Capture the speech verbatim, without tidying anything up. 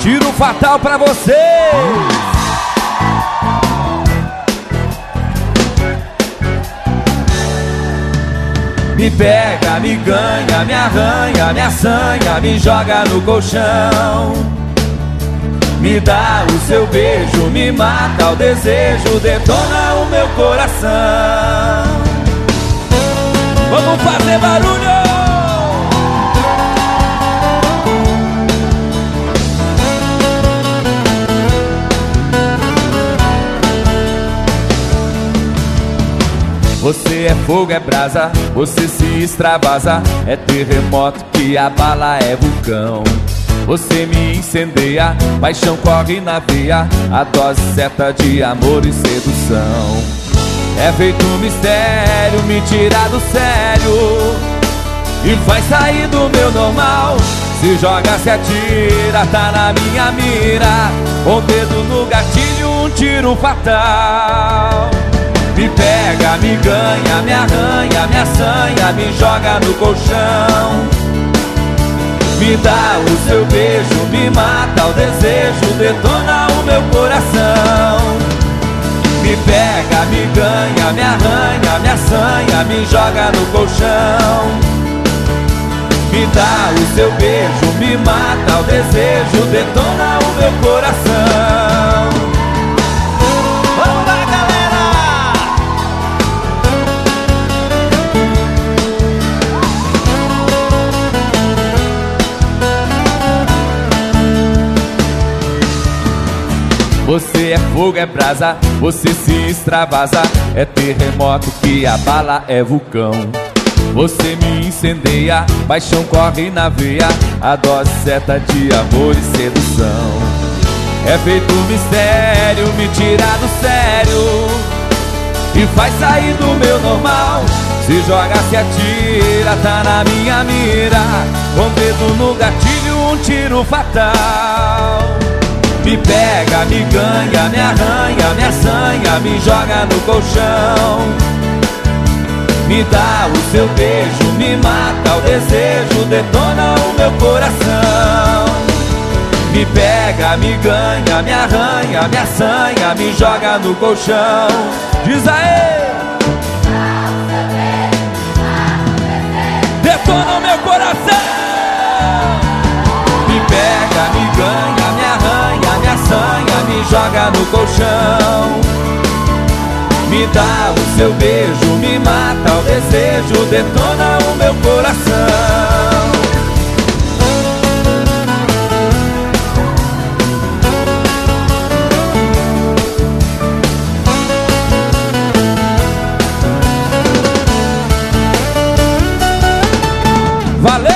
Tiro fatal pra vocês. Me pega, me ganha, me arranha, me assanha, me joga no colchão. Me dá o seu beijo, me mata o desejo, detona o meu coração. Vamos fazer barulho! Você é fogo, é brasa, você se extravasa. É terremoto que abala, é vulcão. Você me incendeia, paixão corre na veia, a dose certa de amor e sedução. É feito um mistério, me tira do sério e faz sair do meu normal. Se joga, se atira, tá na minha mira, com o dedo no gatilho, um tiro fatal. Me pega, me ganha, me arranha, me assanha, me joga no colchão. Me dá o seu beijo, me mata o desejo, detona o meu coração. Me pega, me ganha, me arranha, me assanha, me joga no colchão. Me dá o seu beijo, me mata o desejo, detona o meu coração. Vamos lá, galera! Você é fogo, é brasa, você se extravasa. É terremoto que abala, é vulcão. Você me incendeia, paixão corre na veia, a dose certa de amor e sedução. É feito um mistério, me tira do sério e faz sair do meu normal. Se joga, se atira, tá na minha mira, com o dedo no gatilho, um tiro fatal. Me pega, me ganha, me arranha, me assanha, me joga no colchão. Me dá o seu beijo, me mata o desejo, detona o meu coração. Me pega, me ganha, me arranha, me assanha, me joga no colchão. Diz aê! Detona o meu coração. Me pega, me ganha, me arranha, me assanha, me joga no colchão. Me dá o seu beijo, me mata o desejo, detona o meu coração. Valeu!